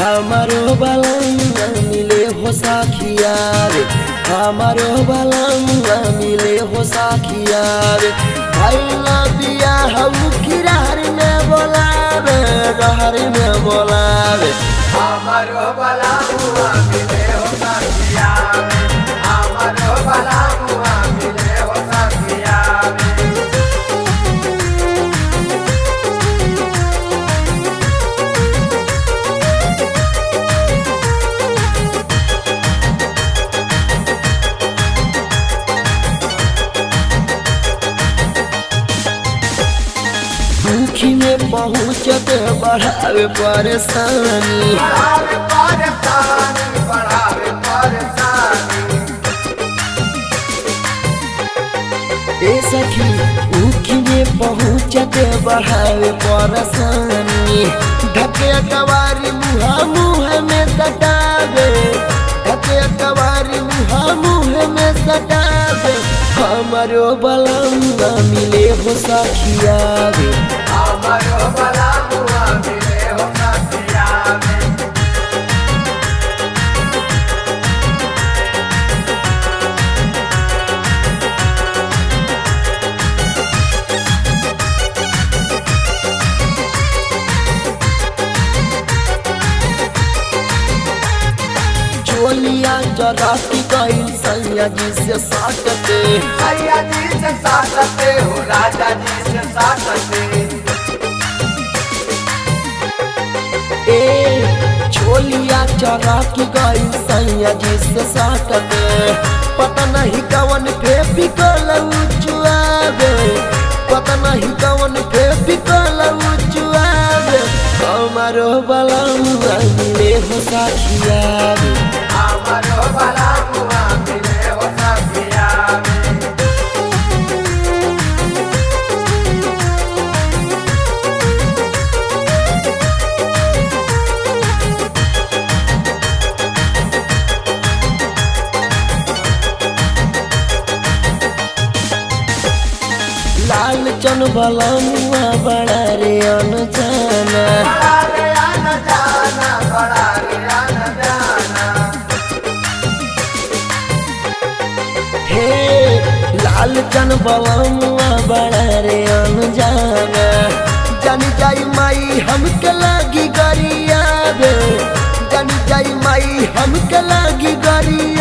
हमारो बलंगा मिले हो साखिया रे, हमारो बलंगा मिले हो साखिया रे। भैया बिया हम किरार में बोलावे, रहर में बोलावे। हमारो बलंगा मिले हो साखिया रे, हमारो बलंगा मिले हो साखिया रे। दुखी में पहुँचते बढ़ावे परेशानी, बढ़ावे परेशानी, बढ़ावे परेशानी। ए सखी दुखी में पहुँचते बढ़ावे परेशानी। ढके कवारी मुहा मुँह में सटावे, ढके कवारी मुहा मुँह में सटावे। हमारो बलंगा मिले हो साखिया रे, हमारो बलंगा मिले हो साखिया रे। चोलिया जरा की गई सैया जी से साटते, सैया जी से साटते हो, राजा जी से साटते। ए चोलिया जरा की गई सैया जी से साटते। पता नहीं कवन फेविकल चुआवे, पता नहीं कवन फेविकल चुआवे। हमारो बलंगा मिले हो साखिया रे, हमारो बलंगा मिले हो साखिया रे। लाल चन बलंगा बड़ा रे अनजाना, बड़ा रे आना जाना, बड़ा रे आना जाना। हे लाल चन बलंगा बड़ा रे अनजाना। जानी जाई माई हमके लागी गरिया बे, जानी जाई माई हमके लागी गरिया